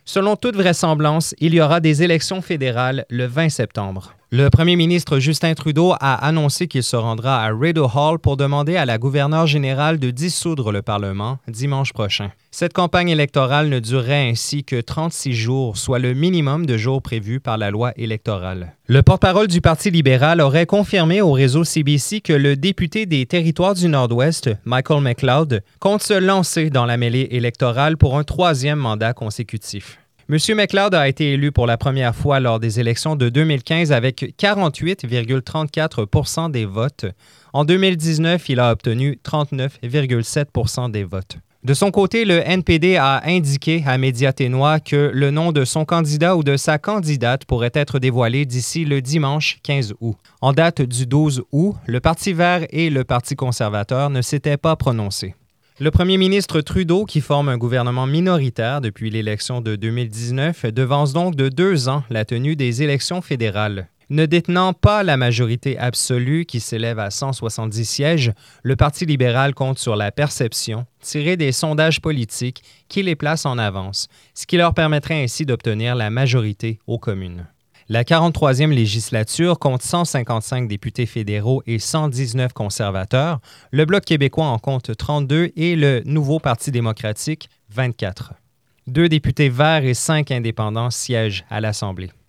Selon toute vraisemblance, il y aura des élections fédérales le 20 septembre. Le premier ministre Justin Trudeau a annoncé qu'il se rendra à Rideau Hall pour demander à la gouverneure générale de dissoudre le Parlement dimanche prochain. Cette campagne électorale ne durerait ainsi que 36 jours, soit le minimum de jours prévu par la loi électorale. Le porte-parole du Parti libéral aurait confirmé au réseau CBC que le député des Territoires du Nord-Ouest, Michael McLeod, compte se lancer dans la mêlée électorale pour un troisième mandat consécutif. M. McLeod a été élu pour la première fois lors des élections de 2015 avec 48,34 % des votes. En 2019, il a obtenu 39,7 % des votes. De son côté, le NPD a indiqué à Média Ténois que le nom de son candidat ou de sa candidate pourrait être dévoilé d'ici le dimanche 15 août. En date du 12 août, le Parti vert et le Parti conservateur ne s'étaient pas prononcés. Le premier ministre Trudeau, qui forme un gouvernement minoritaire depuis l'élection de 2019, devance donc de 2 ans la tenue des élections fédérales. Ne détenant pas la majorité absolue qui s'élève à 170 sièges, le Parti libéral compte sur la perception tirée des sondages politiques qui les placent en avance, ce qui leur permettrait ainsi d'obtenir la majorité aux communes. La 43e législature compte 155 députés fédéraux et 119 conservateurs. Le Bloc québécois en compte 32 et le Nouveau Parti démocratique, 24. 2 députés verts et 5 indépendants siègent à l'Assemblée.